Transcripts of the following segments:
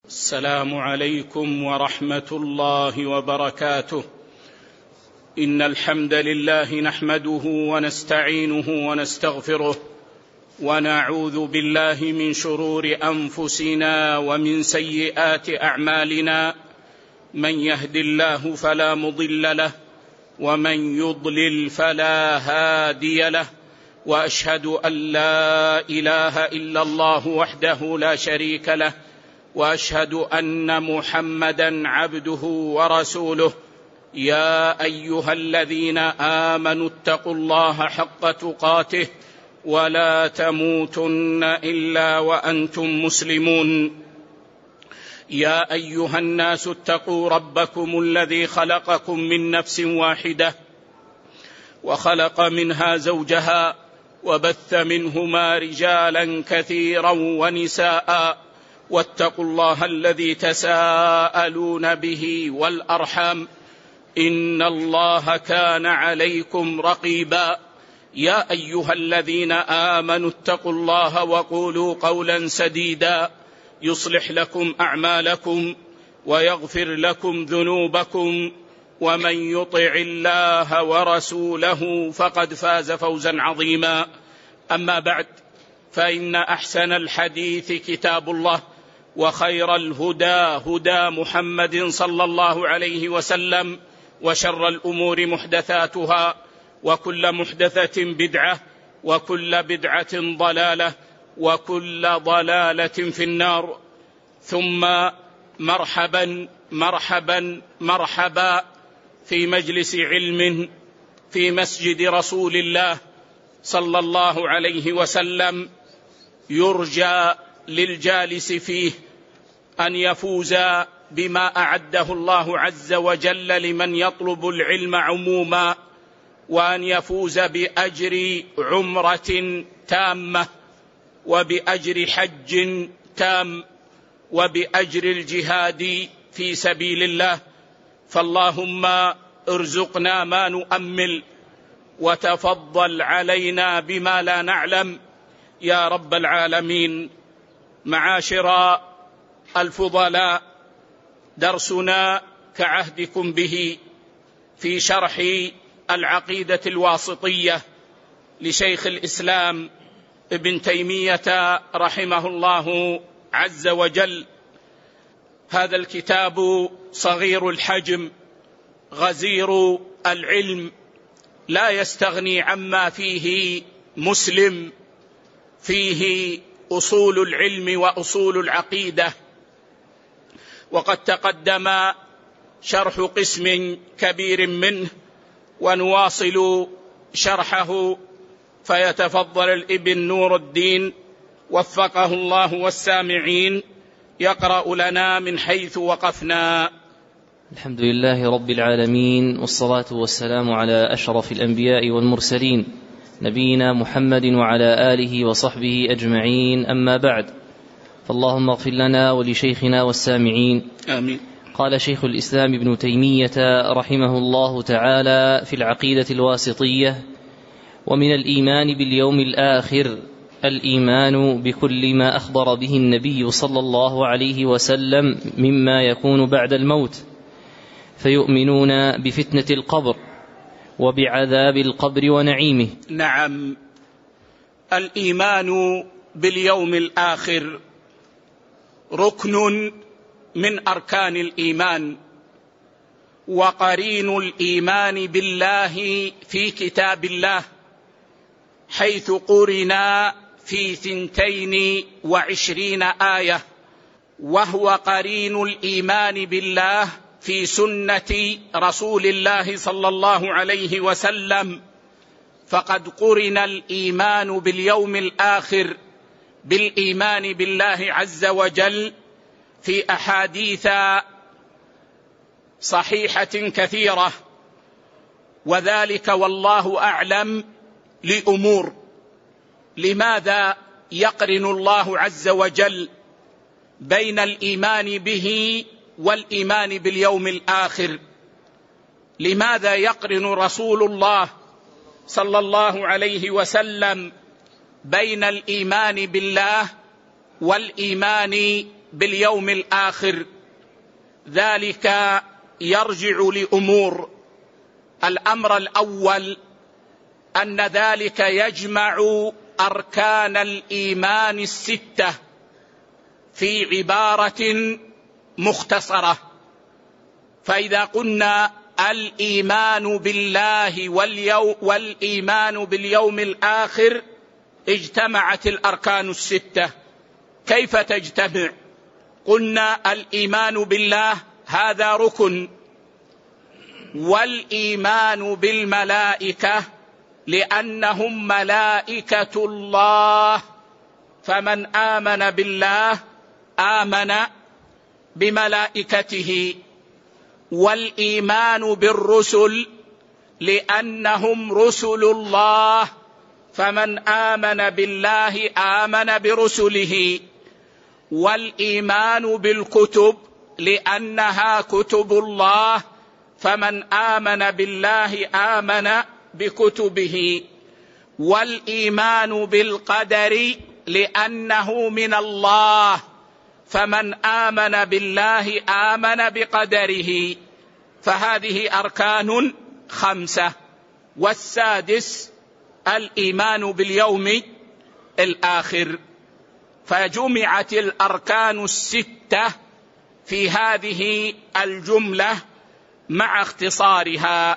السلام عليكم ورحمة الله وبركاته. إن الحمد لله نحمده ونستعينه ونستغفره ونعوذ بالله من شرور أنفسنا ومن سيئات أعمالنا، من يهد الله فلا مضل له ومن يضلل فلا هادي له، وأشهد أن لا إله إلا الله وحده لا شريك له، وأشهد أن محمدا عبده ورسوله. يا أيها الذين آمنوا اتقوا الله حق تقاته ولا تموتن إلا وأنتم مسلمون. يا أيها الناس اتقوا ربكم الذي خلقكم من نفس واحدة وخلق منها زوجها وبث منهما رجالا كثيرا ونساء، واتقوا الله الذي تساءلون به والأرحام، إن الله كان عليكم رقيبا. يا أيها الذين آمنوا اتقوا الله وقولوا قولا سديدا يصلح لكم أعمالكم ويغفر لكم ذنوبكم، ومن يطع الله ورسوله فقد فاز فوزا عظيما. أما بعد، فإن أحسن الحديث كتاب الله، وخير الهدى هدى محمد صلى الله عليه وسلم، وشر الأمور محدثاتها، وكل محدثة بدعة، وكل بدعة ضلالة، وكل ضلالة في النار. ثم مرحبا مرحبا مرحبا في مجلس علم في مسجد رسول الله صلى الله عليه وسلم، يرجى للجالس فيه أن يفوز بما أعده الله عز وجل لمن يطلب العلم عموما، وأن يفوز بأجر عمرة تامة، وبأجر حج تام، وبأجر الجهاد في سبيل الله. فاللهم ارزقنا ما نؤمل، وتفضل علينا بما لا نعلم يا رب العالمين. معاشر الفضلاء، درسنا كعهدكم به في شرح العقيدة الواسطية لشيخ الإسلام ابن تيمية رحمه الله عز وجل. هذا الكتاب صغير الحجم غزير العلم، لا يستغني عما فيه مسلم، فيه أصول العلم وأصول العقيدة. وقد تقدم شرح قسم كبير منه، ونواصل شرحه، فيتفضل الابن نور الدين وفقه الله والسامعين يقرأ لنا من حيث وقفنا. الحمد لله رب العالمين، والصلاة والسلام على أشرف الأنبياء والمرسلين، نبينا محمد وعلى آله وصحبه أجمعين. أما بعد، فاللهم اغفر لنا ولشيخنا والسامعين. آمين. قال شيخ الإسلام ابن تيمية رحمه الله تعالى في العقيدة الواسطية: ومن الإيمان باليوم الآخر الإيمان بكل ما أخبر به النبي صلى الله عليه وسلم مما يكون بعد الموت، فيؤمنون بفتنة القبر وبعذاب القبر ونعيمه. نعم، الإيمان باليوم الآخر ركن من أركان الإيمان، وقرين الإيمان بالله في كتاب الله، حيث قرنا في 22 آية، وهو قرين الإيمان بالله في سنة رسول الله صلى الله عليه وسلم. فقد قرن الإيمان باليوم الآخر بالإيمان بالله عز وجل في أحاديث صحيحة كثيرة، وذلك والله أعلم لأمور. لماذا يقرن الله عز وجل بين الإيمان به والإيمان باليوم الآخر؟ لماذا يقرن رسول الله صلى الله عليه وسلم بين الإيمان بالله والإيمان باليوم الآخر، ذلك يرجع لأمور. الأمر الأول أن ذلك يجمع أركان الإيمان الستة في عبارة مختصرة. فإذا قلنا الإيمان بالله والإيمان باليوم الآخر اجتمعت الأركان الستة. كيف تجتمع؟ قلنا الإيمان بالله هذا ركن، والإيمان بالملائكة لأنهم ملائكة الله، فمن آمن بالله آمن بملائكته. والإيمان بالرسل لأنهم رسل الله، فمن آمن بالله آمن برسله. والإيمان بالكتب لأنها كتب الله، فمن آمن بالله آمن بكتبه. والإيمان بالقدر لأنه من الله، فمن آمن بالله آمن بقدره. فهذه أركان 5. والسادس الإيمان باليوم الآخر. فجمعت الأركان الستة في هذه الجملة مع اختصارها.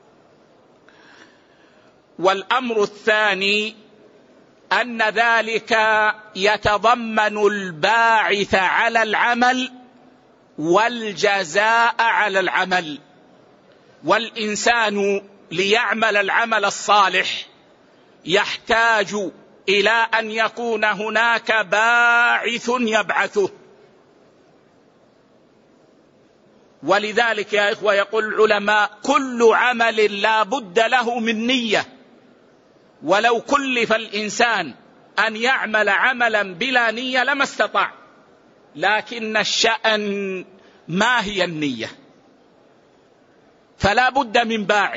والأمر الثاني أن ذلك يتضمن الباعث على العمل والجزاء على العمل. والإنسان ليعمل العمل الصالح يحتاج إلى أن يكون هناك باعث يبعثه. ولذلك يا إخوة يقول العلماء كل عمل لا بد له من نية. ولو كلف الإنسان أن يعمل عملا بلا نية لما استطاع، لكن الشأن ما هي النية؟ فلا بد من باعث،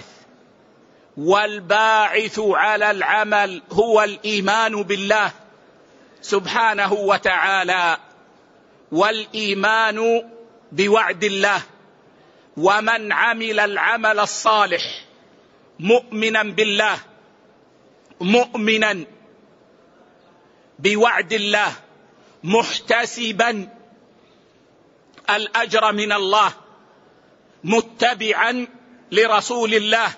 والباعث على العمل هو الإيمان بالله سبحانه وتعالى، والإيمان بوعد الله. ومن عمل العمل الصالح مؤمنا بالله، مؤمنا بوعد الله، محتسبا الأجر من الله، متبعا لرسول الله،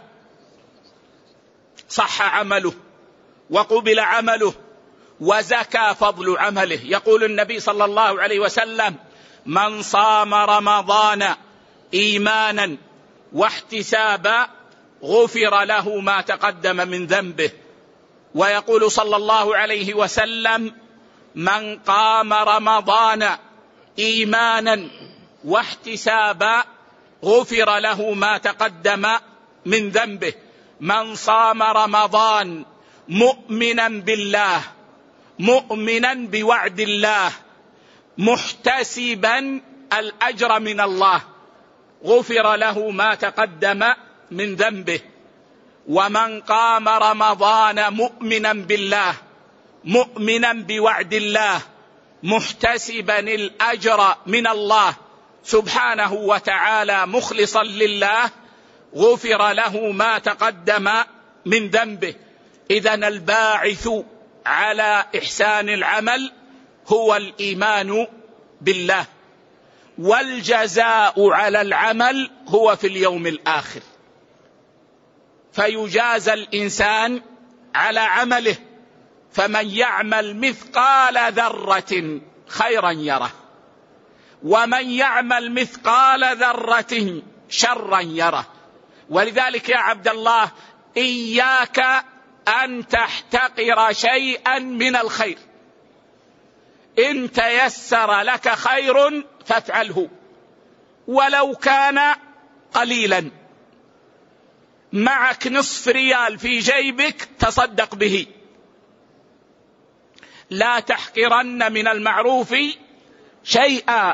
صح عمله وقبل عمله وزكى فضل عمله. يقول النبي صلى الله عليه وسلم: من صام رمضان إيمانا واحتسابا غفر له ما تقدم من ذنبه. ويقول صلى الله عليه وسلم: من قام رمضان إيمانا واحتسابا غفر له ما تقدم من ذنبه. من صام رمضان مؤمنا بالله، مؤمنا بوعد الله، محتسبا الأجر من الله، غفر له ما تقدم من ذنبه. ومن قام رمضان مؤمنا بالله، مؤمنا بوعد الله، محتسبا الأجر من الله سبحانه وتعالى، مخلصا لله، غفر له ما تقدم من ذنبه. إذن الباعث على إحسان العمل هو الإيمان بالله، والجزاء على العمل هو في اليوم الآخر، فيجازى الإنسان على عمله. فمن يعمل مثقال ذرة خيرا يره، ومن يعمل مثقال ذرة شرا يره. ولذلك يا عبد الله إياك أن تحتقر شيئا من الخير. إن تيسر لك خير فافعله ولو كان قليلا. معك 1/2 ريال في جيبك تصدق به. لا تحقرن من المعروف شيئا.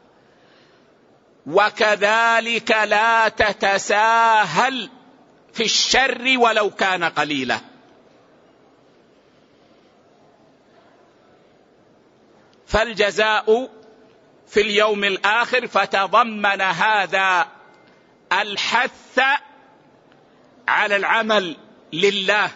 وكذلك لا تتساهل في الشر ولو كان قليلا. فالجزاء في اليوم الآخر، فتضمن هذا الحث على العمل لله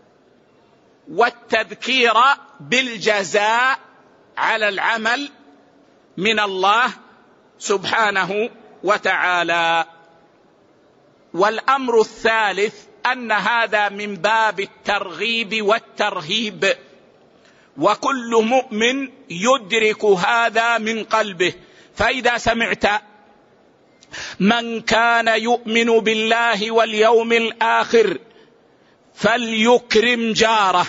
والتذكير بالجزاء على العمل من الله سبحانه وتعالى. والأمر الثالث أن هذا من باب الترغيب والترهيب، وكل مؤمن يدرك هذا من قلبه. فإذا سمعت من كان يؤمن بالله واليوم الآخر فليكرم جاره،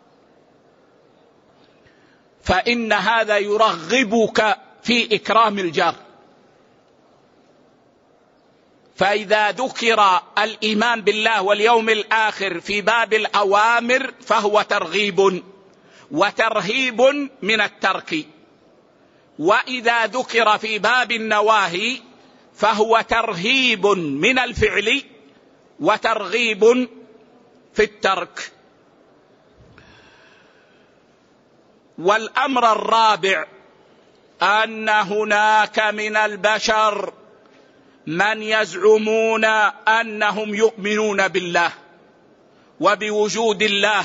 فإن هذا يرغبك في إكرام الجار. فإذا ذكر الإيمان بالله واليوم الآخر في باب الأوامر فهو ترغيب وترهيب من الترك، وإذا ذكر في باب النواهي فهو ترهيب من الفعل وترغيب في الترك. والأمر الرابع أن هناك من البشر من يزعمون أنهم يؤمنون بالله وبوجود الله،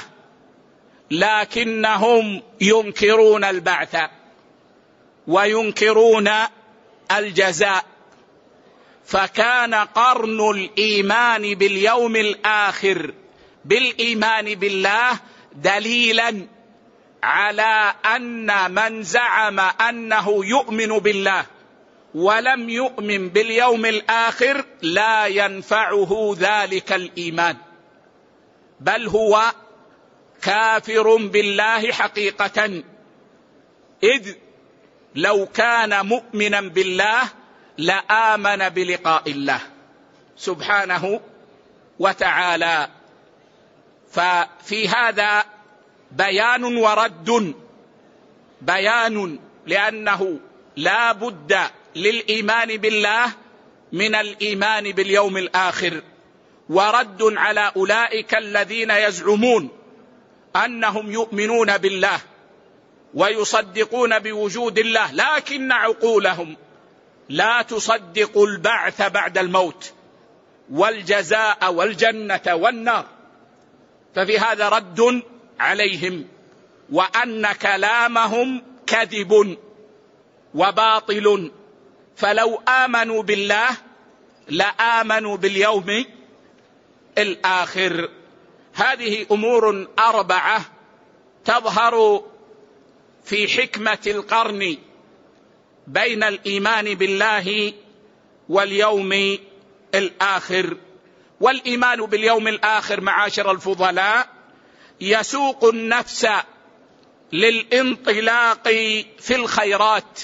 لكنهم ينكرون البعث وينكرون الجزاء. فكان قرن الإيمان باليوم الآخر بالإيمان بالله دليلا على أن من زعم أنه يؤمن بالله ولم يؤمن باليوم الآخر لا ينفعه ذلك الإيمان، بل هو كافر بالله حقيقة، إذ لو كان مؤمنا بالله لآمن بلقاء الله سبحانه وتعالى. ففي هذا بيان ورد، بيان لأنه لا بد للإيمان بالله من الإيمان باليوم الآخر، ورد على أولئك الذين يزعمون أنهم يؤمنون بالله ويصدقون بوجود الله لكن عقولهم لا تصدق البعث بعد الموت والجزاء والجنة والنار. ففي هذا رد عليهم، وأن كلامهم كذب وباطل، فلو آمنوا بالله لآمنوا باليوم الآخر. هذه أمور أربعة تظهر في حكمة القرن بين الإيمان بالله واليوم الآخر. والإيمان باليوم الآخر معاشر الفضلاء يسوق النفس للانطلاق في الخيرات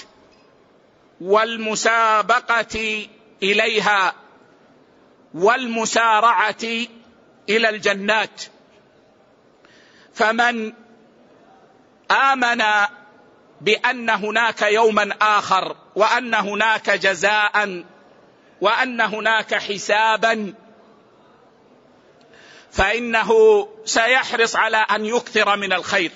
والمسابقة إليها والمسارعة إلى الجنات. فمن آمن بأن هناك يوما آخر وأن هناك جزاء وأن هناك حسابا فإنه سيحرص على أن يكثر من الخير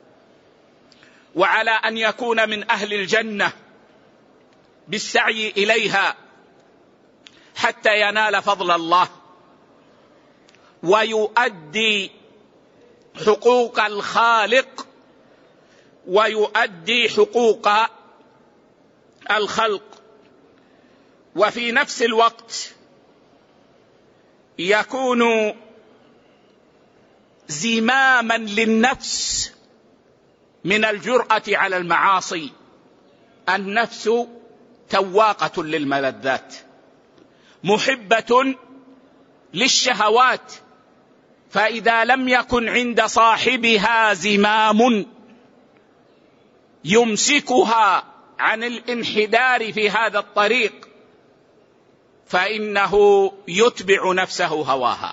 وعلى أن يكون من أهل الجنة بالسعي إليها حتى ينال فضل الله ويؤدي حقوق الخالق ويؤدي حقوق الخلق. وفي نفس الوقت يكون زماما للنفس من الجرأة على المعاصي. النفس تواقة للملذات محبة للشهوات، فإذا لم يكن عند صاحبها زمام يمسكها عن الانحدار في هذا الطريق فإنه يتبع نفسه هواها.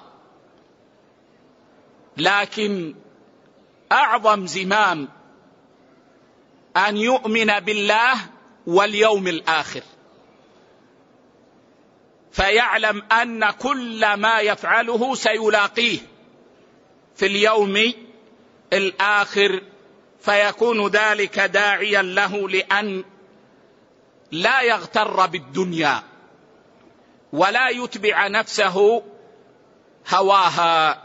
لكن أعظم زمام أن يؤمن بالله واليوم الآخر، فيعلم أن كل ما يفعله سيلاقيه في اليوم الآخر، فيكون ذلك داعيا له لأن لا يغتر بالدنيا ولا يتبع نفسه هواها.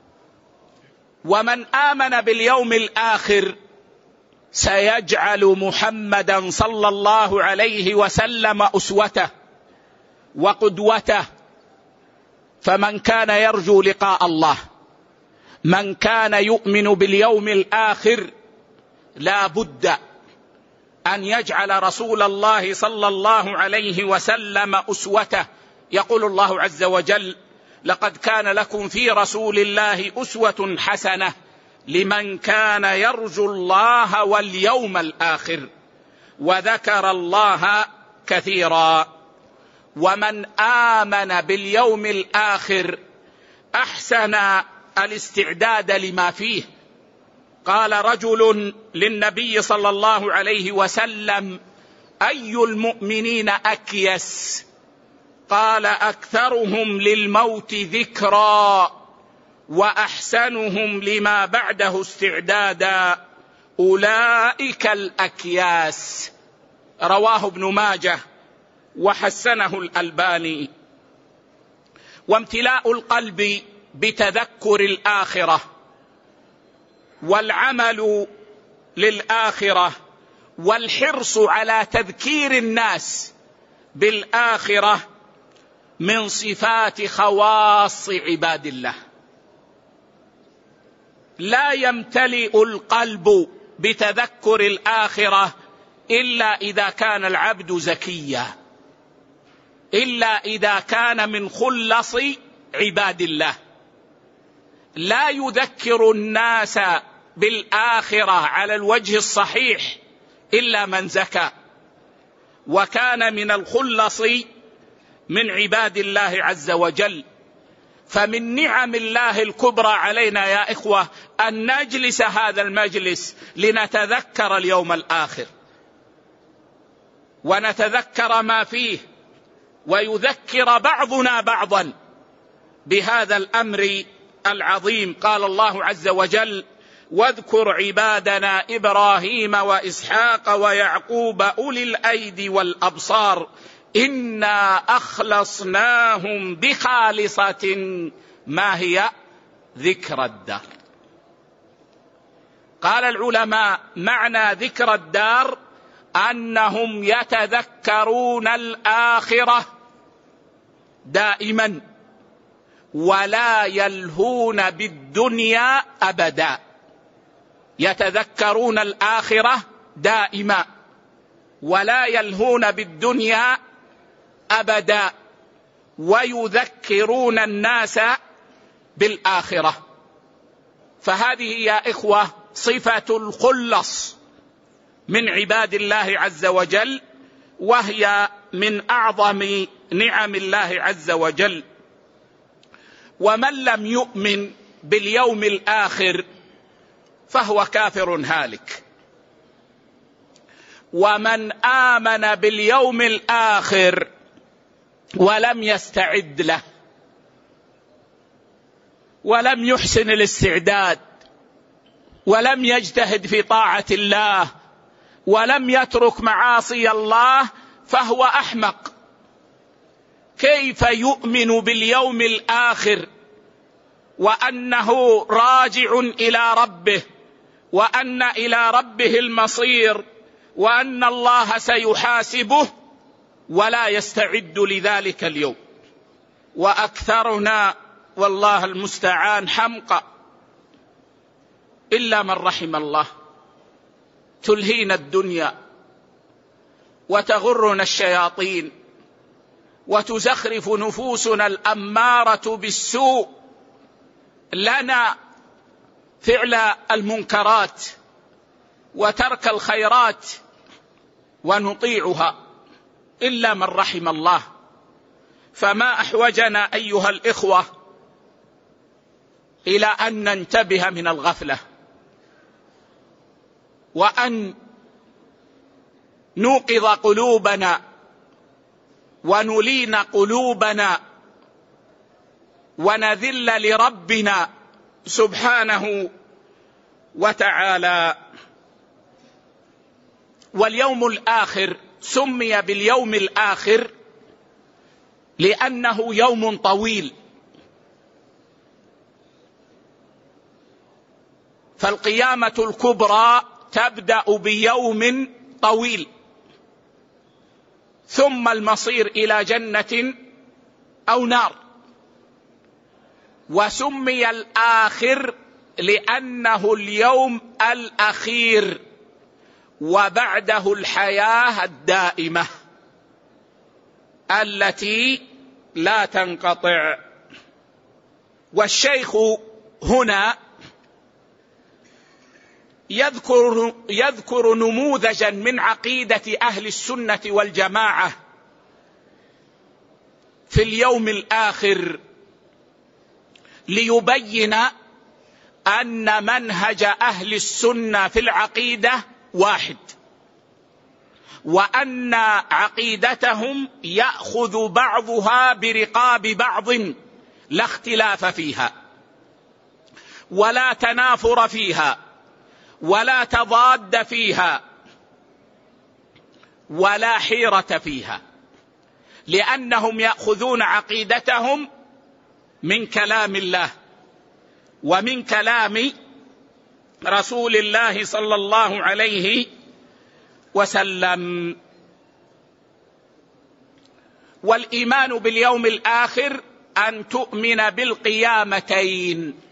ومن آمن باليوم الآخر سيجعل محمدا صلى الله عليه وسلم أسوته وقدوته. فمن كان يرجو لقاء الله، من كان يؤمن باليوم الآخر، لا بد أن يجعل رسول الله صلى الله عليه وسلم أسوته. يقول الله عز وجل: لقد كان لكم في رسول الله أسوة حسنة لمن كان يرجو الله واليوم الآخر وذكر الله كثيرا. ومن آمن باليوم الآخر أحسن الاستعداد لما فيه. قال رجل للنبي صلى الله عليه وسلم: أي المؤمنين أكيس؟ قال: أكثرهم للموت ذكرا وأحسنهم لما بعده استعدادا، أولئك الأكياس. رواه ابن ماجه وحسنه الألباني. وامتلاء القلب بتذكر الآخرة والعمل للآخرة والحرص على تذكير الناس بالآخرة من صفات خواص عباد الله. لا يمتلئ القلب بتذكر الآخرة إلا إذا كان العبد زكيا، إلا إذا كان من خلص عباد الله. لا يذكر الناس بالآخرة على الوجه الصحيح إلا من زكى وكان من الخلص من عباد الله عز وجل. فمن نعم الله الكبرى علينا يا إخوة أن نجلس هذا المجلس لنتذكر اليوم الآخر ونتذكر ما فيه، ويذكر بعضنا بعضا بهذا الأمر العظيم. قال الله عز وجل: واذكر عبادنا إبراهيم وإسحاق ويعقوب أولي الأيدي والأبصار إنا أخلصناهم بخالصة ما هي ذكر الدار. قال العلماء: معنى ذكر الدار أنهم يتذكرون الآخرة دائما ولا يلهون بالدنيا أبدا. يتذكرون الآخرة دائما ولا يلهون بالدنيا أبدا، ويذكرون الناس بالآخرة. فهذه يا إخوة صفة الخلص من عباد الله عز وجل، وهي من أعظم نعم الله عز وجل. ومن لم يؤمن باليوم الآخر فهو كافر هالك. ومن آمن باليوم الآخر ولم يستعد له ولم يحسن الاستعداد ولم يجتهد في طاعة الله ولم يترك معاصي الله فهو أحمق. كيف يؤمن باليوم الآخر وأنه راجع إلى ربه وأن إلى ربه المصير وأن الله سيحاسبه ولا يستعد لذلك اليوم؟ وأكثرنا والله المستعان حمقى إلا من رحم الله. تلهينا الدنيا وتغرنا الشياطين وتزخرف نفوسنا الأمارة بالسوء لنا فعل المنكرات وترك الخيرات ونطيعها إلا من رحم الله. فما أحوجنا أيها الإخوة إلى أن ننتبه من الغفلة وأن نوقظ قلوبنا ونلين قلوبنا ونذل لربنا سبحانه وتعالى. واليوم الآخر سمي باليوم الآخر لأنه يوم طويل، فالقيامة الكبرى تبدأ بيوم طويل، ثم المصير إلى جنة أو نار. وسمي الآخر لأنه اليوم الأخير، وبعده الحياة الدائمة التي لا تنقطع. والشيخ هنا يذكر نموذجا من عقيدة أهل السنة والجماعة في اليوم الآخر، ليبين أن منهج أهل السنة في العقيدة واحد، وأن عقيدتهم يأخذ بعضها برقاب بعض، لا اختلاف فيها ولا تنافر فيها ولا تضاد فيها ولا حيرة فيها، لأنهم يأخذون عقيدتهم من كلام الله ومن كلام رسول الله صلى الله عليه وسلم. والإيمان باليوم الآخر أن تؤمن بالقيامتين: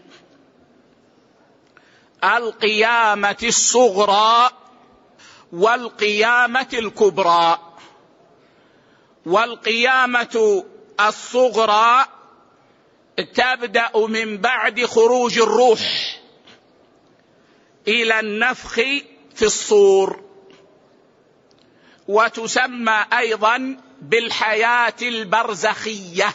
القيامة الصغرى والقيامة الكبرى. والقيامة الصغرى تبدأ من بعد خروج الروح إلى النفخ في الصور، وتسمى أيضا بالحياة البرزخية.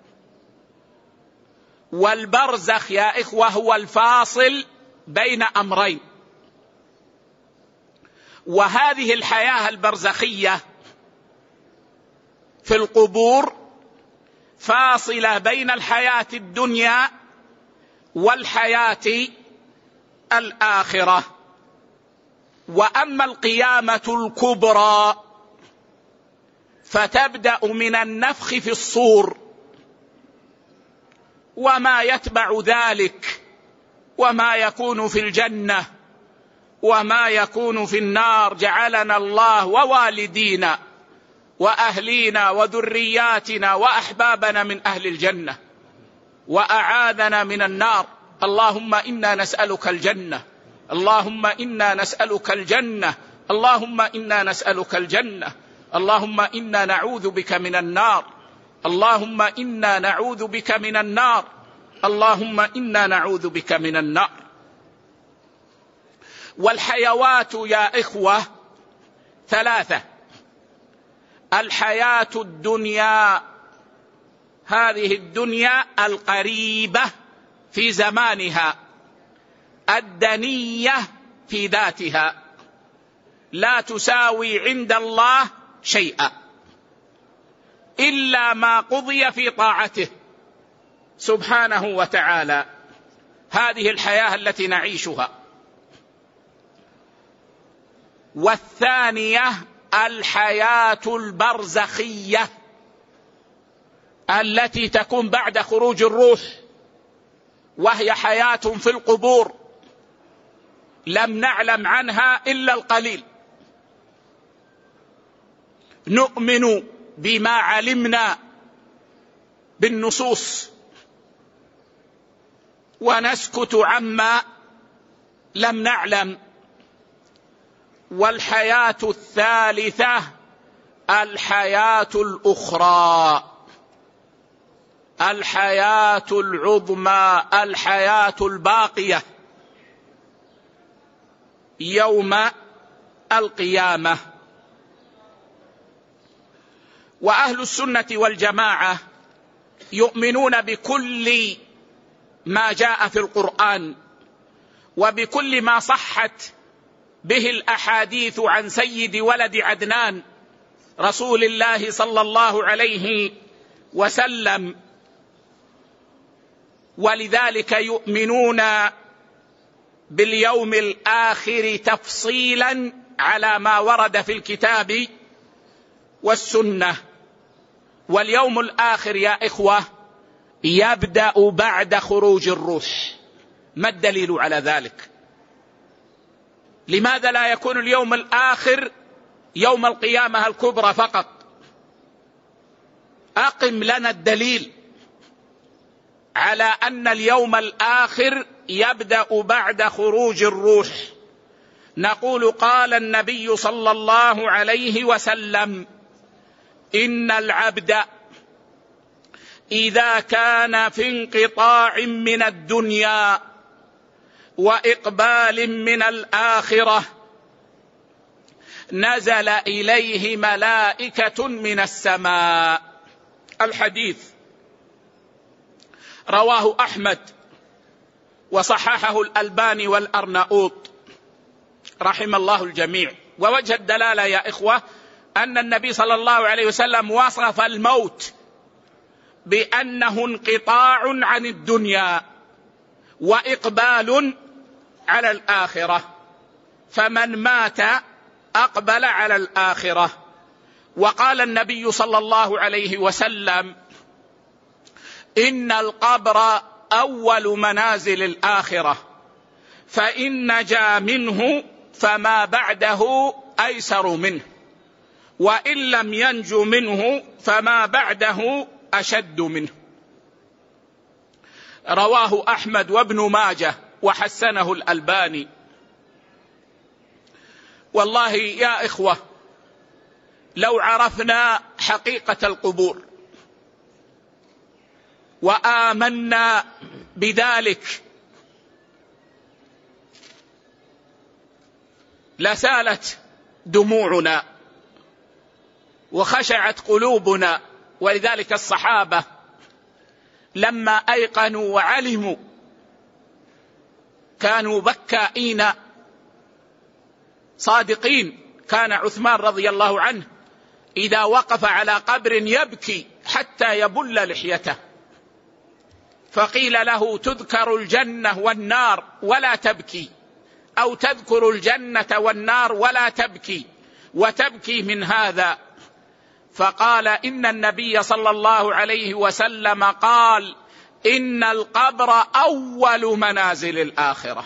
والبرزخ يا إخوة هو الفاصل بين أمرين، وهذه الحياة البرزخية في القبور فاصلة بين الحياة الدنيا والحياة الآخرة. وأما القيامة الكبرى فتبدأ من النفخ في الصور وما يتبع ذلك، وما يكون في الجنة وما يكون في النار، جعلنا الله ووالدينا وأهلينا وذرياتنا وأحبابنا من أهل الجنة، وأعاذنا من النار. اللهم إنا نسألك الجنة، اللهم إنا نسألك الجنة، اللهم إنا نسألك الجنة، اللهم إنا نعوذ بك من النار، اللهم إنا نعوذ بك من النار، اللهم إنا نعوذ بك من النار. والحيوات يا إخوة ثلاثة: الحياة الدنيا، هذه الدنيا القريبة في زمانها، الدنية في ذاتها، لا تساوي عند الله شيئا إلا ما قضي في طاعته سبحانه وتعالى. هذه الحياة التي نعيشها. والثانية الحياة البرزخية التي تكون بعد خروج الروح، وهي حياة في القبور لم نعلم عنها إلا القليل. نؤمن بما علمنا بالنصوص ونسكت عما لم نعلم. والحياة الثالثة الحياة الأخرى، الحياة العظمى، الحياة الباقية يوم القيامة. وأهل السنة والجماعة يؤمنون بكل ما جاء في القرآن وبكل ما صحت به الأحاديث عن سيد ولد عدنان رسول الله صلى الله عليه وسلم. ولذلك يؤمنون باليوم الآخر تفصيلا على ما ورد في الكتاب والسنة. واليوم الآخر يا إخوة يبدأ بعد خروج الروح. ما الدليل على ذلك؟ لماذا لا يكون اليوم الآخر يوم القيامة الكبرى فقط؟ أقم لنا الدليل على أن اليوم الآخر يبدأ بعد خروج الروح. نقول قال النبي صلى الله عليه وسلم: إن العبد إذا كان في انقطاع من الدنيا وإقبال من الآخرة نزل إليه ملائكة من السماء. الحديث رواه أحمد وصححه الألباني والأرناؤوط رحم الله الجميع. ووجه الدلالة يا إخوة أن النبي صلى الله عليه وسلم وصف الموت بأنه انقطاع عن الدنيا وإقبال على الآخرة، فمن مات أقبل على الآخرة. وقال النبي صلى الله عليه وسلم: إن القبر أول منازل الآخرة، فإن نجا منه فما بعده أيسر منه، وإن لم ينج منه فما بعده أشد منه. رواه أحمد وابن ماجه وحسنه الألباني. والله يا إخوة لو عرفنا حقيقة القبور وآمنا بذلك لسالت دموعنا وخشعت قلوبنا. ولذلك الصحابة لما أيقنوا وعلموا كانوا بكائين صادقين. كان عثمان رضي الله عنه إذا وقف على قبر يبكي حتى يبل لحيته، فقيل له: تذكر الجنة والنار ولا تبكي، أو تذكر الجنة والنار ولا تبكي، وتبكي من هذا؟ فقال: إن النبي صلى الله عليه وسلم قال: إن القبر أول منازل الآخرة،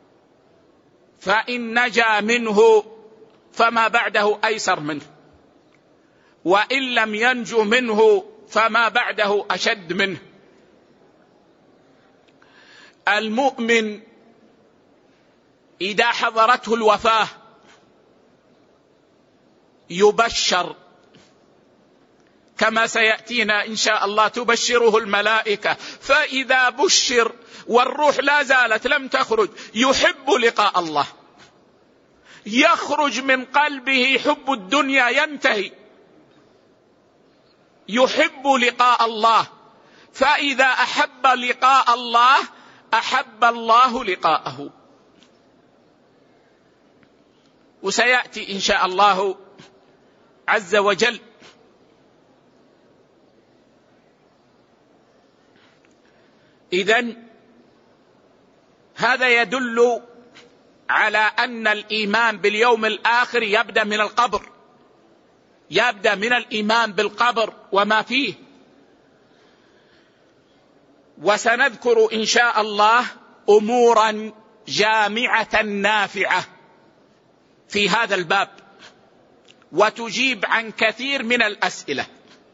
فإن نجا منه فما بعده أيسر منه، وإن لم ينج منه فما بعده أشد منه. المؤمن إذا حضرته الوفاة يبشر كما سيأتينا إن شاء الله، تبشره الملائكة. فإذا بشر والروح لا زالت لم تخرج يحب لقاء الله، يخرج من قلبه حب الدنيا ينتهي، يحب لقاء الله. فإذا أحب لقاء الله أحب الله لقاءه. وسيأتي إن شاء الله عز وجل. إذن هذا يدل على أن الإيمان باليوم الآخر يبدأ من القبر، يبدأ من الإيمان بالقبر وما فيه. وسنذكر إن شاء الله أمورا جامعة نافعة في هذا الباب وتجيب عن كثير من الأسئلة.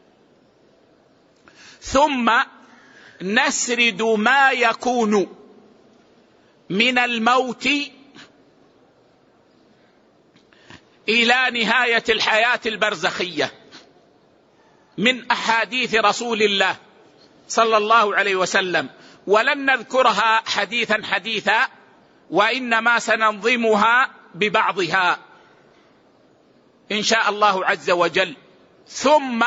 ثم نسرد ما يكون من الموت إلى نهاية الحياة البرزخية من أحاديث رسول الله صلى الله عليه وسلم، ولن نذكرها حديثا حديثا، وإنما سننظمها ببعضها إن شاء الله عز وجل. ثم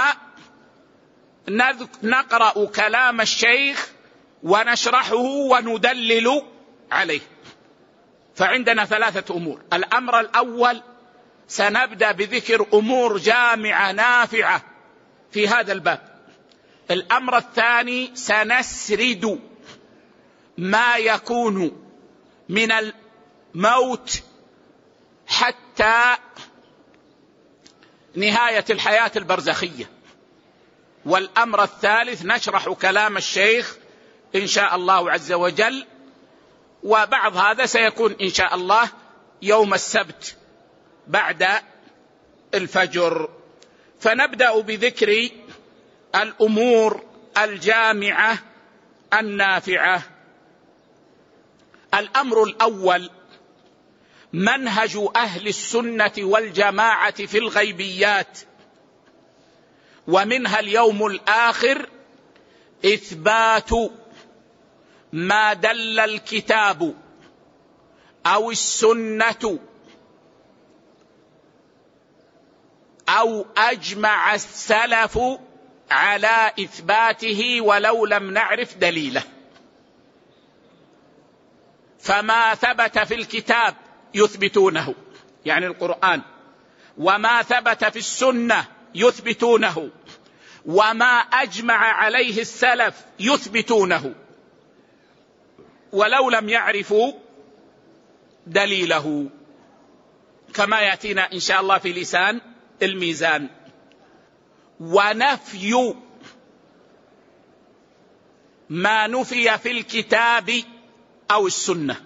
نقرأ كلام الشيخ ونشرحه وندلل عليه. فعندنا 3 أمور. الأمر الأول سنبدأ بذكر أمور جامعة نافعة في هذا الباب. الأمر الثاني سنسرد ما يكون من الموت حتى نهاية الحياة البرزخية. والأمر الثالث نشرح كلام الشيخ إن شاء الله عز وجل، وبعض هذا سيكون إن شاء الله يوم السبت بعد الفجر. فنبدأ بذكر الأمور الجامعة النافعة. الأمر الأول: منهج أهل السنة والجماعة في الغيبيات، ومنها اليوم الآخر إثبات ما دل الكتاب أو السنة أو أجمع السلف على إثباته ولو لم نعرف دليله. فما ثبت في الكتاب يثبتونه، يعني القرآن، وما ثبت في السنة يثبتونه، وما أجمع عليه السلف يثبتونه ولو لم يعرفوا دليله، كما يأتينا إن شاء الله في لسان الميزان. ونفي ما نفي في الكتاب أو السنة،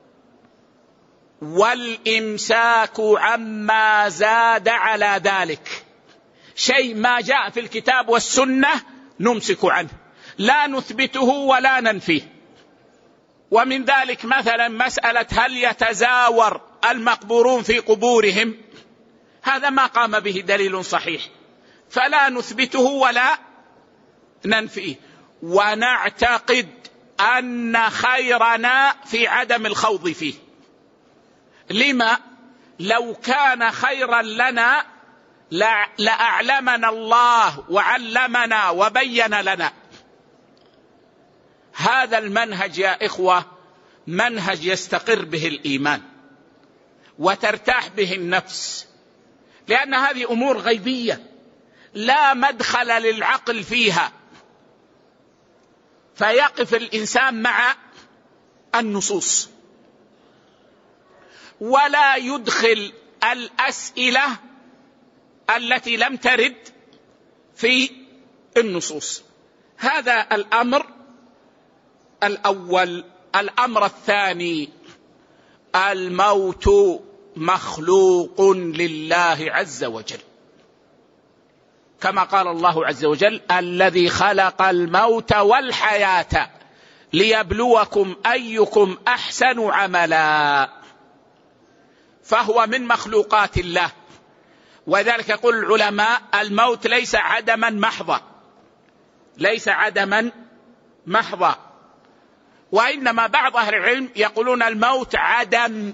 والإمساك عما زاد على ذلك. شيء ما جاء في الكتاب والسنة نمسك عنه، لا نثبته ولا ننفيه. ومن ذلك مثلا مسألة هل يتزاور المقبورون في قبورهم، هذا ما قام به دليل صحيح، فلا نثبته ولا ننفيه. ونعتقد أن خيرنا في عدم الخوض فيه. لما؟ لو كان خيرا لنا لأعلمنا الله وعلمنا وبين لنا. هذا المنهج يا إخوة منهج يستقر به الإيمان وترتاح به النفس، لأن هذه أمور غيبية لا مدخل للعقل فيها، فيقف الإنسان مع النصوص ولا يدخل الأسئلة التي لم ترد في النصوص. هذا الأمر الأول. الأمر الثاني: الموت مخلوق لله عز وجل، كما قال الله عز وجل: الذي خلق الموت والحياة ليبلوكم أيكم أحسن عملا. فهو من مخلوقات الله. وذلك يقول العلماء: الموت ليس عدما محضا، ليس عدما محضا، وإنما بعض أهل العلم يقولون الموت عدم،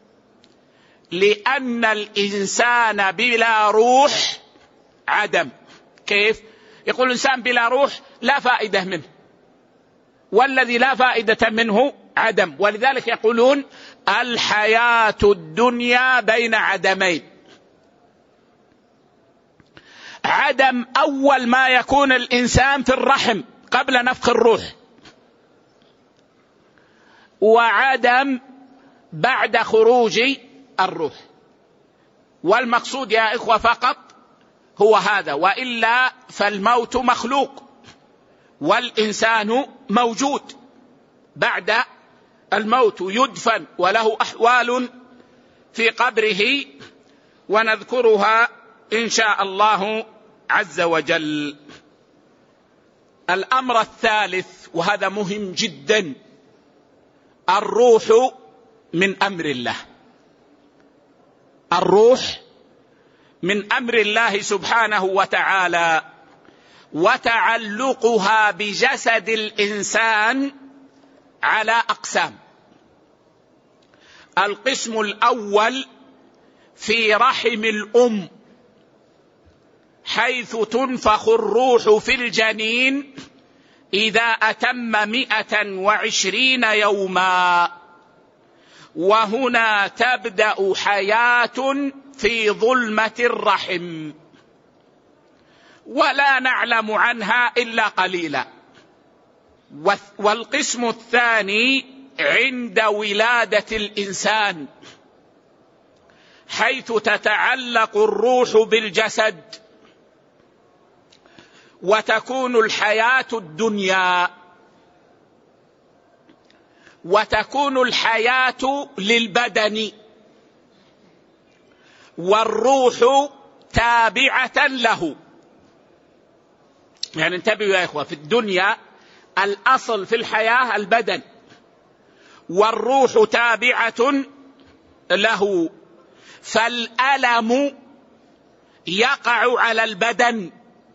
لأن الإنسان بلا روح عدم. كيف؟ يقول الإنسان بلا روح لا فائدة منه، والذي لا فائدة منه عدم. ولذلك يقولون الحياة الدنيا بين عدمين. عدم أول ما يكون الإنسان في الرحم قبل نفخ الروح، وعدم بعد خروج الروح. والمقصود يا إخوة فقط هو هذا، وإلا فالموت مخلوق والإنسان موجود. بعد الموت يدفن وله أحوال في قبره ونذكرها إن شاء الله عز وجل. الأمر الثالث وهذا مهم جدا: الروح من أمر الله. الروح من أمر الله سبحانه وتعالى، وتعلقها بجسد الإنسان على أقسام. القسم الأول في رحم الأم، حيث تنفخ الروح في الجنين إذا أتم 120 يوما، وهنا تبدأ حياة في ظلمة الرحم، ولا نعلم عنها إلا قليلا. والقسم الثاني عند ولادة الإنسان، حيث تتعلق الروح بالجسد وتكون الحياة الدنيا، وتكون الحياة للبدن والروح تابعة له. يعني انتبهوا يا إخوة، في الدنيا الأصل في الحياة البدن، والروح تابعة له، فالألم يقع على البدن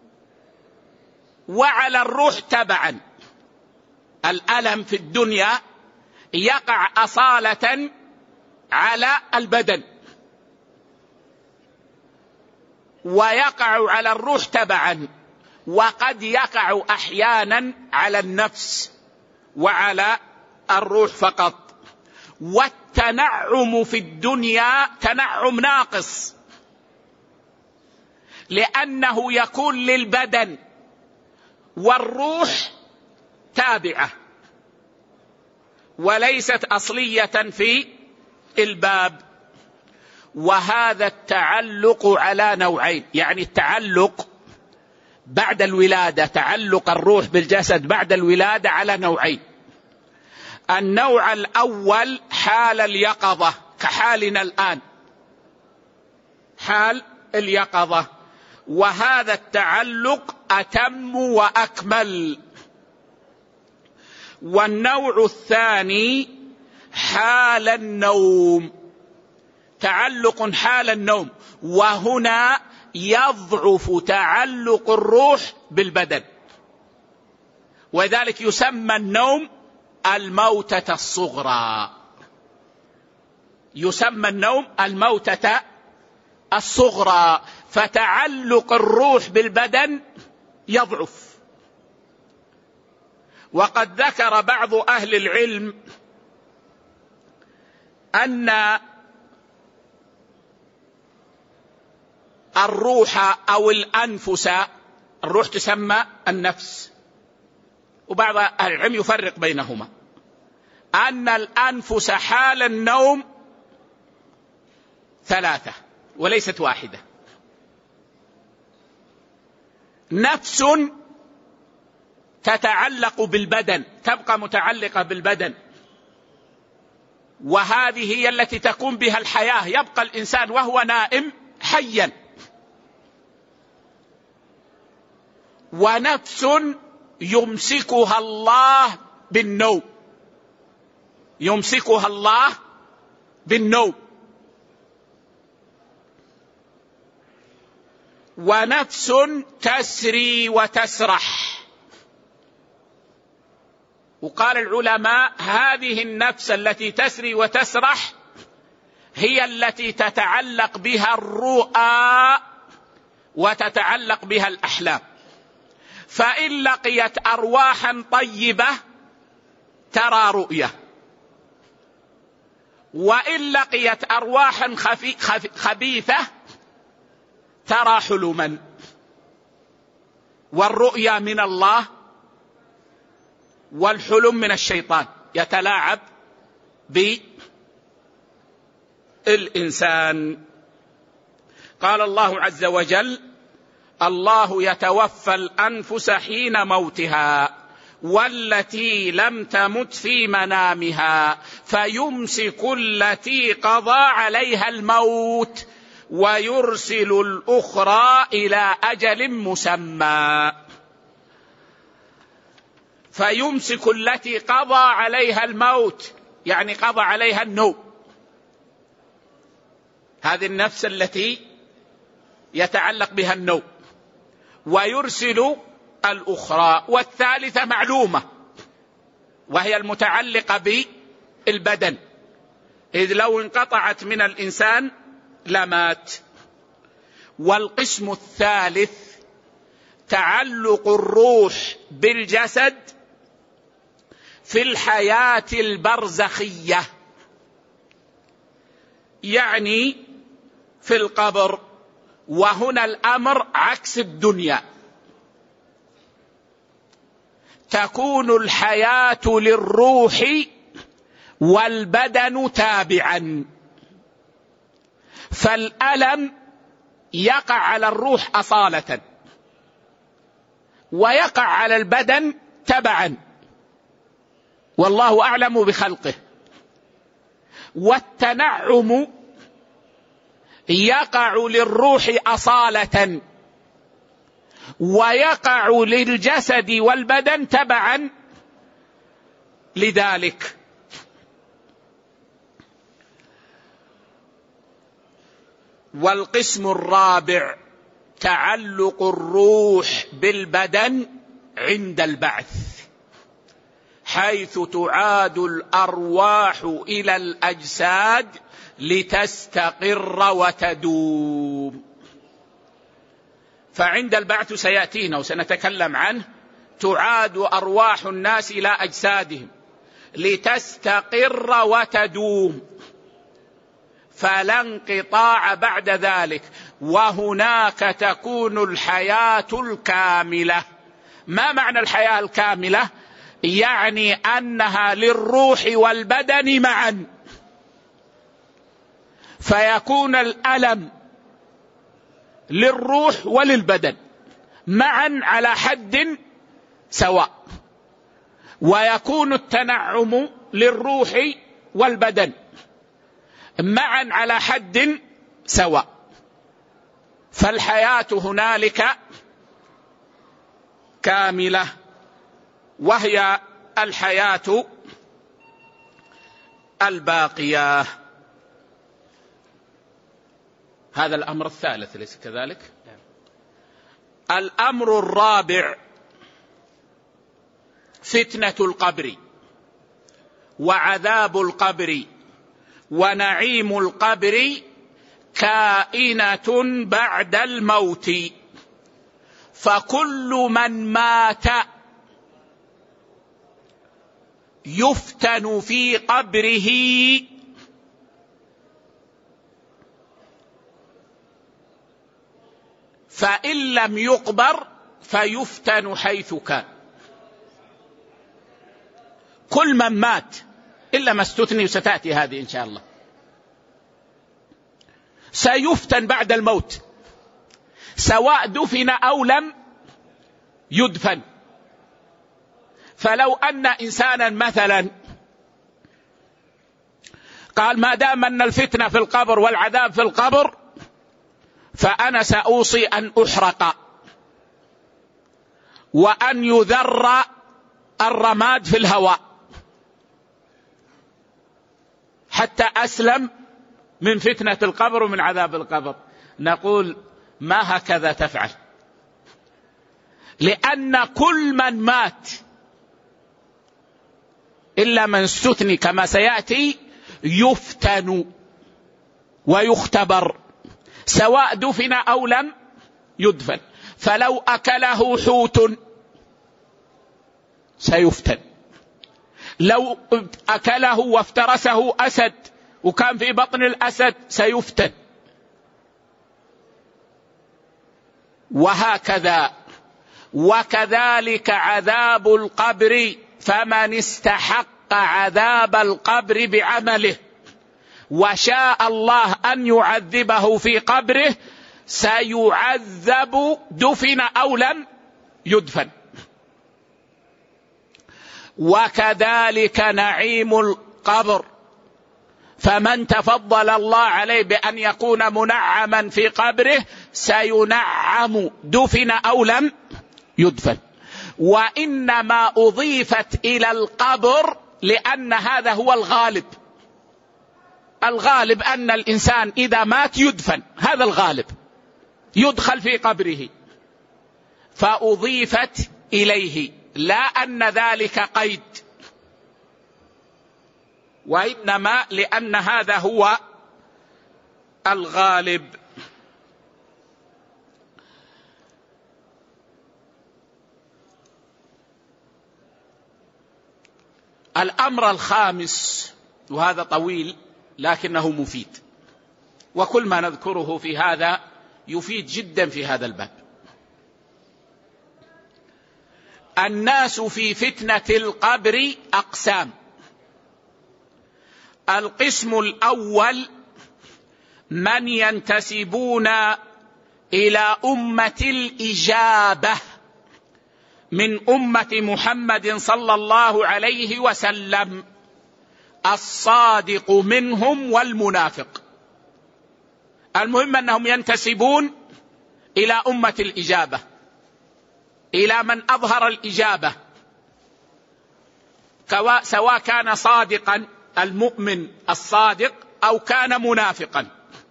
وعلى الروح تبعا. الألم في الدنيا يقع أصالة على البدن ويقع على الروح تبعا، وقد يقع أحيانا على النفس وعلى الروح فقط. والتنعم في الدنيا تنعم ناقص، لأنه يكون للبدن والروح تابعة وليست أصلية في الباب. وهذا التعلق على نوعين، يعني التعلق بعد الولادة، تعلق الروح بالجسد بعد الولادة على نوعين. النوع الأول حال اليقظة كحالنا الآن، حال اليقظة، وهذا التعلق أتم وأكمل. والنوع الثاني حال النوم، تعلق حال النوم، وهنا يضعف تعلق الروح بالبدن، وذلك يسمى النوم الموتة الصغرى، يسمى النوم الموتة الصغرى، فتعلق الروح بالبدن يضعف. وقد ذكر بعض أهل العلم أن الروح أو الأنفس، الروح تسمى النفس، وبعض أهل العلم يفرق بينهما، أن الأنفس حال النوم 3 وليست واحدة. نفس تتعلق بالبدن، تبقى متعلقة بالبدن، وهذه هي التي تقوم بها الحياة، يبقى الإنسان وهو نائم حيا. ونفس يمسكها الله بالنوم، يمسكها الله بالنوم. ونفس تسري وتسرح. وقال العلماء هذه النفس التي تسري وتسرح هي التي تتعلق بها الرؤى وتتعلق بها الأحلام، فإن لقيت أرواحا طيبة ترى رؤية، وإن لقيت أرواحا خبيثة ترى حلما. والرؤيا من الله والحلم من الشيطان، يتلاعب بالإنسان. قال الله عز وجل: الله يتوفى الأنفس حين موتها والتي لم تمت في منامها فيمسك التي قضى عليها الموت ويرسل الأخرى إلى أجل مسمى. فيمسك التي قضى عليها الموت، يعني قضى عليها النوم، هذه النفس التي يتعلق بها النوم، ويرسل الأخرى. والثالثة معلومة وهي المتعلقة بالبدن، إذ لو انقطعت من الإنسان لمات. والقسم الثالث تعلق الروح بالجسد في الحياة البرزخية، يعني في القبر. وهنا الأمر عكس الدنيا، تكون الحياة للروح والبدن تابعا، فالألم يقع على الروح أصالة ويقع على البدن تبعا، والله أعلم بخلقه. والتنعم يقع للروح أصالة ويقع للجسد والبدن تبعا لذلك. والقسم الرابع تعلق الروح بالبدن عند البعث، حيث تعاد الأرواح إلى الأجساد لتستقر وتدوم. فعند البعث سيأتينا وسنتكلم عنه، تعاد أرواح الناس إلى أجسادهم لتستقر وتدوم، فلا انقطاع بعد ذلك، وهناك تكون الحياة الكاملة. ما معنى الحياة الكاملة؟ يعني أنها للروح والبدن معا، فيكون الألم للروح وللبدن معا على حد سواء، ويكون التنعم للروح والبدن معا على حد سواء. فالحياة هنالك كاملة، وهي الحياة الباقية. هذا الأمر الثالث، ليس كذلك؟ الأمر الرابع فتنة القبر وعذاب القبر ونعيم القبر كائنة بعد الموت. فكل من مات يفتن في قبره فإن لم يقبر فيفتن حيث كان. كل من مات إلا ما استثني، وستأتي هذه إن شاء الله، سيفتن بعد الموت، سواء دفن أو لم يدفن. فلو أن إنسانا مثلا قال ما دام أن الفتنة في القبر والعذاب في القبر، فأنا سأوصي أن أحرق وأن يذر الرماد في الهواء حتى أسلم من فتنة القبر ومن عذاب القبر. نقول ما هكذا تفعل، لأن كل من مات إلا من استثني كما سيأتي يفتن ويختبر، سواء دفن أو لم يدفن. فلو أكله حوت سيفتن، لو أكله وافترسه أسد وكان في بطن الأسد سيفتن، وهكذا. وكذلك عذاب القبر، فمن استحق عذاب القبر بعمله وشاء الله أن يعذبه في قبره سيعذب دفن أو لم يدفن. وكذلك نعيم القبر، فمن تفضل الله عليه بأن يكون منعما في قبره سينعم دفن أو لم يدفن. وإنما أضيفت إلى القبر لأن هذا هو الغالب. الغالب أن الإنسان إذا مات يدفن، هذا الغالب، يدخل في قبره، فأضيفت إليه، لا أن ذلك قيد، وإنما لأن هذا هو الغالب. الأمر الخامس، وهذا طويل لكنه مفيد، وكل ما نذكره في هذا يفيد جدا في هذا الباب. الناس في فتنة القبر أقسام. القسم الأول من ينتسبون إلى أمة الإجابة من أمة محمد صلى الله عليه وسلم، الصادق منهم والمنافق. المهم أنهم ينتسبون إلى أمة الإجابة، إلى من أظهر الإجابة، سواء كان صادقا المؤمن الصادق أو كان منافقا.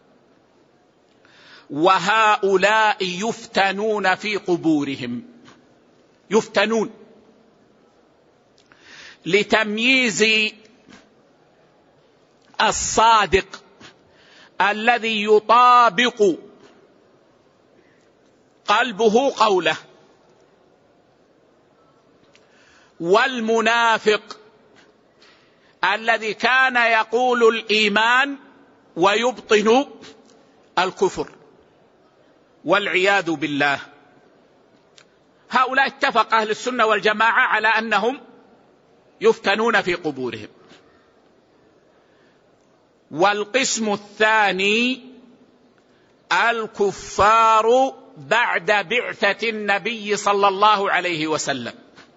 وهؤلاء يفتنون في قبورهم، يفتنون لتمييز الصادق الذي يطابق قلبه قوله، والمنافق الذي كان يقول الإيمان ويبطن الكفر والعياذ بالله. هؤلاء اتفق أهل السنة والجماعة على أنهم يفتنون في قبورهم. والقسم الثاني الكفار بعد بعثة النبي صلى الله عليه وسلم،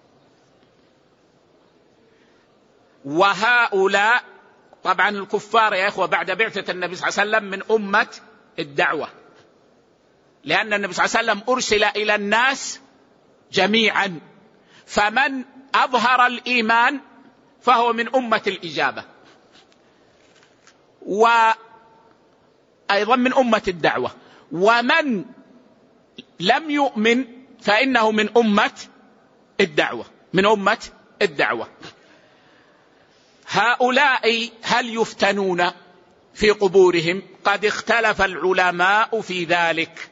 وهؤلاء طبعا الكفار يا إخوة بعد بعثة النبي صلى الله عليه وسلم من أمة الدعوة، لأن النبي صلى الله عليه وسلم أرسل إلى الناس جميعا، فمن أظهر الإيمان فهو من أمة الإجابة، وأيضا من أمة الدعوة، ومن لم يؤمن فإنه من أمة الدعوة، من أمة الدعوة. هؤلاء هل يفتنون في قبورهم؟ قد اختلف العلماء في ذلك،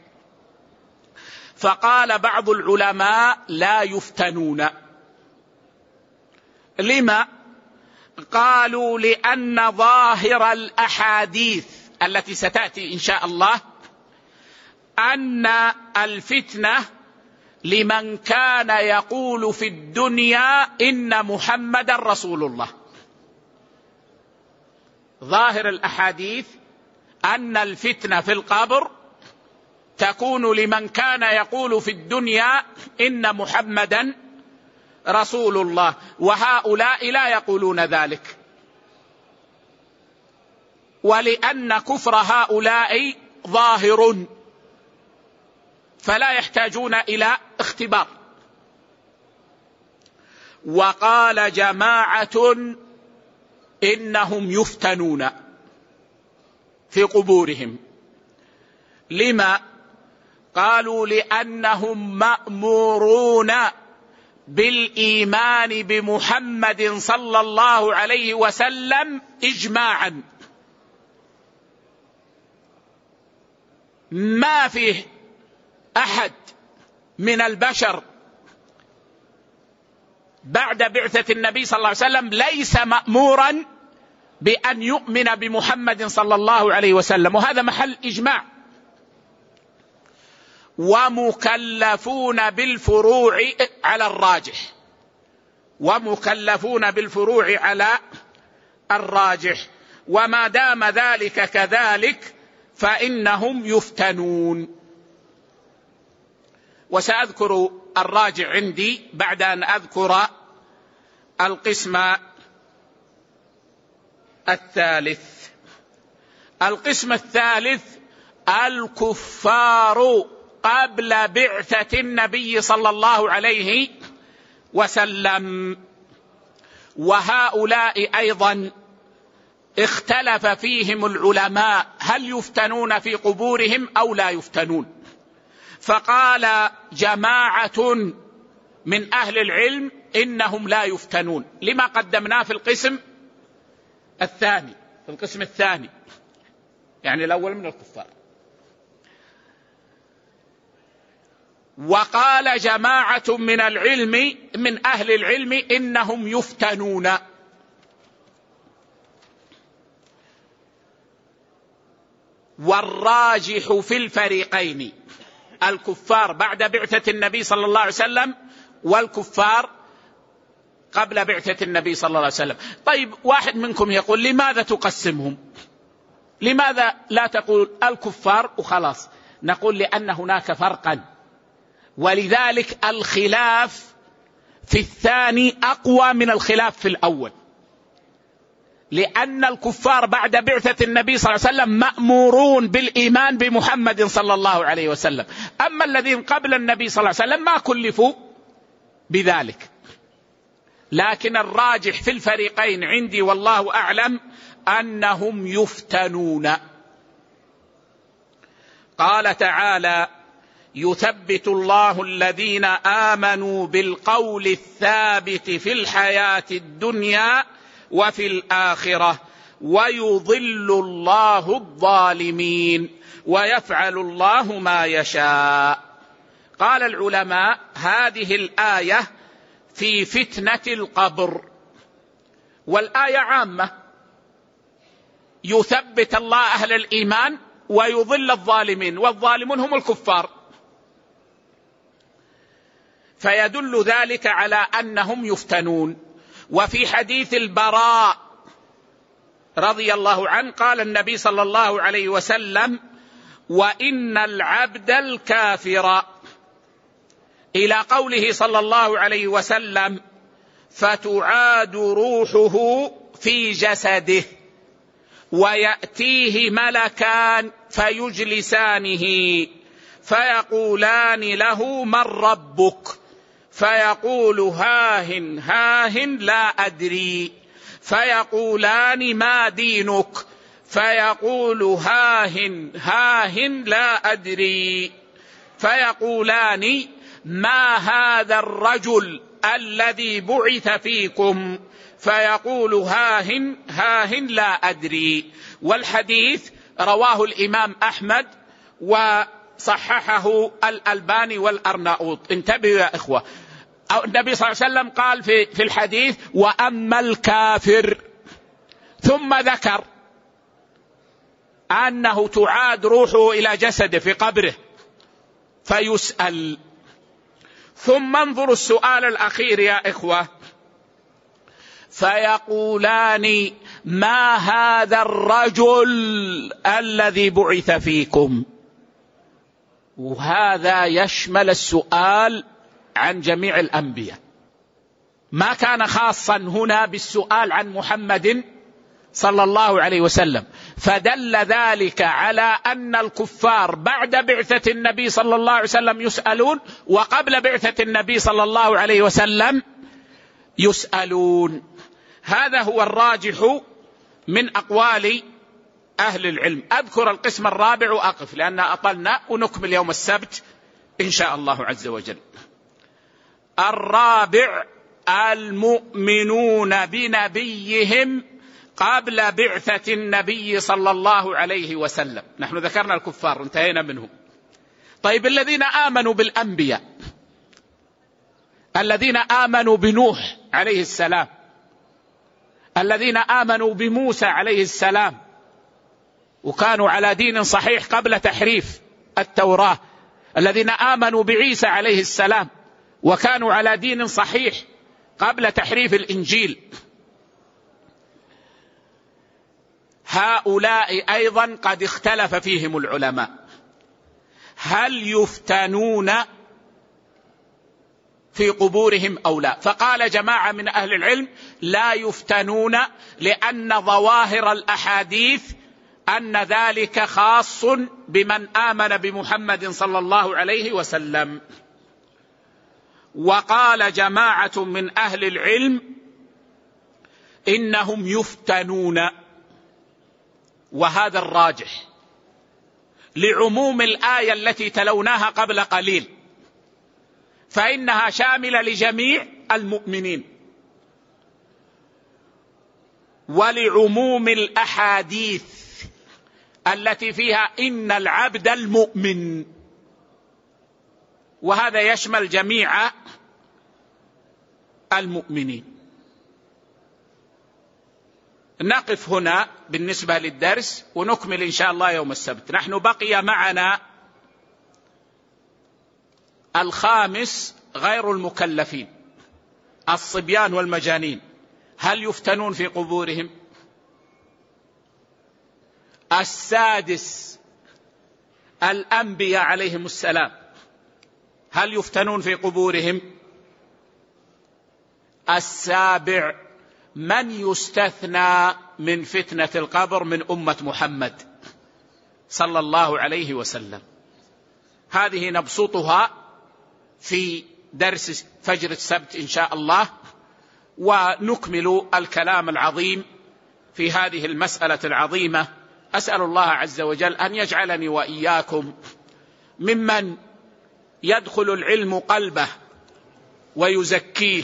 فقال بعض العلماء لا يفتنون. لما؟ قالوا لأن ظاهر الأحاديث التي ستأتي إن شاء الله أن الفتنة لمن كان يقول في الدنيا إن محمد رسول الله. ظاهر الأحاديث أن الفتنة في القبر تكون لمن كان يقول في الدنيا إن محمدا رسول الله، وهؤلاء لا يقولون ذلك، ولأن كفر هؤلاء ظاهر فلا يحتاجون إلى اختبار. وقال جماعة إنهم يفتنون في قبورهم. لما؟ قالوا لأنهم مأمورون بالإيمان بمحمد صلى الله عليه وسلم إجماعا، ما فيه أحد من البشر بعد بعثة النبي صلى الله عليه وسلم ليس مأمورا بأن يؤمن بمحمد صلى الله عليه وسلم، وهذا محل إجماع. ومكلفون بالفروع على الراجح، ومكلفون بالفروع على الراجح، وما دام ذلك كذلك فإنهم يفتنون. وسأذكر الراجع عندي بعد أن أذكر القسم الثالث. القسم الثالث الكفار قبل بعثة النبي صلى الله عليه وسلم، وهؤلاء أيضا اختلف فيهم العلماء هل يفتنون في قبورهم أو لا يفتنون. فقال جماعة من أهل العلم إنهم لا يفتنون، لما قدمناه في القسم الثاني، في القسم الثاني يعني الأول من الكفار. وقال جماعة من العلم من أهل العلم إنهم يفتنون. والراجح في الفريقين الكفار بعد بعثة النبي صلى الله عليه وسلم والكفار قبل بعثة النبي صلى الله عليه وسلم. طيب واحد منكم يقول لماذا تقسمهم؟ لماذا لا تقول الكفار وخلاص؟ نقول لأن هناك فرقا، ولذلك الخلاف في الثاني أقوى من الخلاف في الأول، لأن الكفار بعد بعثة النبي صلى الله عليه وسلم مأمورون بالإيمان بمحمد صلى الله عليه وسلم، أما الذين قبل النبي صلى الله عليه وسلم ما كلفوا بذلك. لكن الراجح في الفريقين عندي والله أعلم أنهم يفتنون. قال تعالى: يثبت الله الذين آمنوا بالقول الثابت في الحياة الدنيا وفي الآخرة ويضل الله الظالمين ويفعل الله ما يشاء. قال العلماء: هذه الآية في فتنة القبر، والآية عامة، يثبت الله أهل الإيمان ويضل الظالمين، والظالمون هم الكفار، فيدل ذلك على أنهم يفتنون. وفي حديث البراء رضي الله عنه قال النبي صلى الله عليه وسلم: وإن العبد الكافر، إلى قوله صلى الله عليه وسلم: فتعاد روحه في جسده ويأتيه ملكان فيجلسانه فيقولان له: من ربك؟ فيقول: هاهن هاهن لا أدري. فيقولان: ما دينك؟ فيقول: هاهن هاهن لا أدري. فيقولان: ما هذا الرجل الذي بعث فيكم؟ فيقول: هاهن هاهن لا أدري. والحديث رواه الإمام أحمد وصححه الألباني والأرناؤوط. انتبهوا يا إخوة، النبي صلى الله عليه وسلم قال في الحديث: وأما الكافر، ثم ذكر أنه تعاد روحه إلى جسده في قبره فيسأل. ثم انظروا السؤال الأخير يا إخوة: فيقولان: ما هذا الرجل الذي بعث فيكم؟ وهذا يشمل السؤال عن جميع الأنبياء، ما كان خاصا هنا بالسؤال عن محمد صلى الله عليه وسلم. فدل ذلك على أن الكفار بعد بعثة النبي صلى الله عليه وسلم يسألون، وقبل بعثة النبي صلى الله عليه وسلم يسألون. هذا هو الراجح من أقوال أهل العلم. أذكر القسم الرابع وأقف لأن أطلنا، ونكمل يوم السبت إن شاء الله عز وجل. الرابع: المؤمنون بنبيهم قبل بعثة النبي صلى الله عليه وسلم. نحن ذكرنا الكفار انتهينا منهم. طيب، الذين آمنوا بالأنبياء، الذين آمنوا بنوح عليه السلام، الذين آمنوا بموسى عليه السلام وكانوا على دين صحيح قبل تحريف التوراة، الذين آمنوا بعيسى عليه السلام وكانوا على دين صحيح قبل تحريف الإنجيل، هؤلاء أيضا قد اختلف فيهم العلماء: هل يفتنون في قبورهم أو لا؟ فقال جماعة من أهل العلم: لا يفتنون، لأن ظواهر الأحاديث أن ذلك خاص بمن آمن بمحمد صلى الله عليه وسلم. وقال جماعة من أهل العلم: إنهم يفتنون، وهذا الراجح لعموم الآية التي تلوناها قبل قليل، فإنها شاملة لجميع المؤمنين، ولعموم الأحاديث التي فيها إن العبد المؤمن، وهذا يشمل جميع المؤمنين. نقف هنا بالنسبة للدرس، ونكمل إن شاء الله يوم السبت. نحن بقي معنا الخامس: غير المكلفين، الصبيان والمجانين، هل يفتنون في قبورهم؟ السادس الأنبياء عليهم السلام هل يفتنون في قبورهم؟ السابع من يستثنى من فتنة القبر من أمة محمد صلى الله عليه وسلم. هذه نبسطها في درس فجر السبت إن شاء الله، ونكمل الكلام العظيم في هذه المسألة العظيمة. أسأل الله عز وجل أن يجعلني وإياكم ممن يدخل العلم قلبه ويزكيه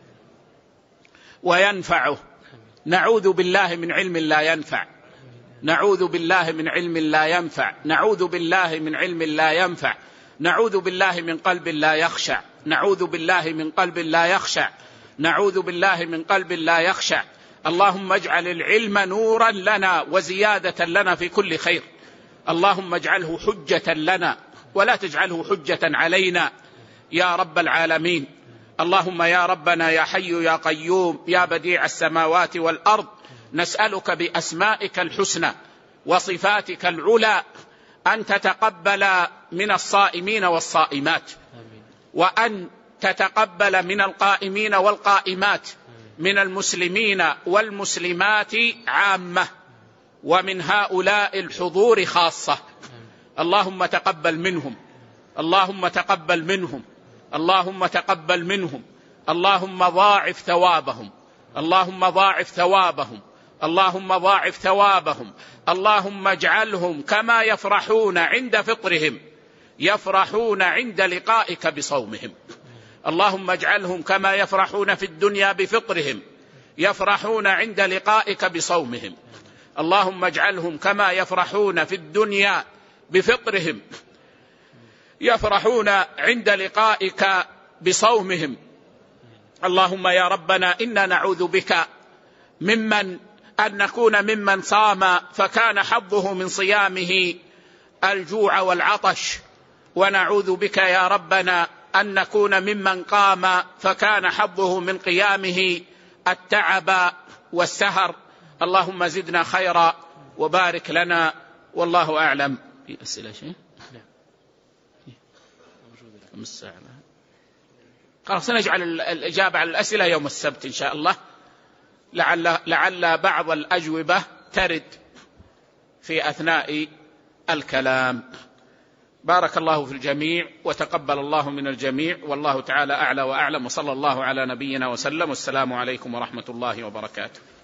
وينفعه. نعوذ بالله من علم لا ينفع، نعوذ بالله من علم لا ينفع، نعوذ بالله من علم لا ينفع، نعوذ بالله من قلب لا يخشع، نعوذ بالله من قلب لا يخشع، نعوذ بالله من قلب لا يخشع. اللهم اجعل العلم نورا لنا وزيادة لنا في كل خير. اللهم اجعله حجة لنا ولا تجعله حجة علينا يا رب العالمين. اللهم يا ربنا يا حي يا قيوم يا بديع السماوات والأرض، نسألك بأسمائك الحسنى وصفاتك العلى أن تتقبل من الصائمين والصائمات، وأن تتقبل من القائمين والقائمات، من المسلمين والمسلمات عامة، ومن هؤلاء الحضور خاصة. اللهم تقبل منهم، اللهم تقبل منهم، اللهم تقبل منهم، اللهم ضاعف ثوابهم، اللهم ضاعف ثوابهم، اللهم ضاعف ثوابهم. اللهم اجعلهم كما يفرحون عند فطرهم يفرحون عند لقائك بصومهم. اللهم اجعلهم كما يفرحون في الدنيا بفطرهم يفرحون عند لقائك بصومهم. اللهم اجعلهم كما يفرحون في الدنيا بفطرهم يفرحون عند لقائك بصومهم. اللهم يا ربنا إنا نعوذ بك أن نكون ممن صام فكان حظه من صيامه الجوع والعطش، ونعوذ بك يا ربنا أن نكون ممن قام فكان حظه من قيامه التعب والسهر. اللهم زدنا خيرا وبارك لنا، والله أعلم. في أسئلة شيء؟ كم الساعة؟ خلاص نجعل الإجابة على الأسئلة يوم السبت إن شاء الله، لعل بعض الأجوبة ترد في أثناء الكلام. بارك الله في الجميع وتقبل الله من الجميع، والله تعالى أعلى وأعلم، وصلى الله على نبينا وسلم، والسلام عليكم ورحمة الله وبركاته.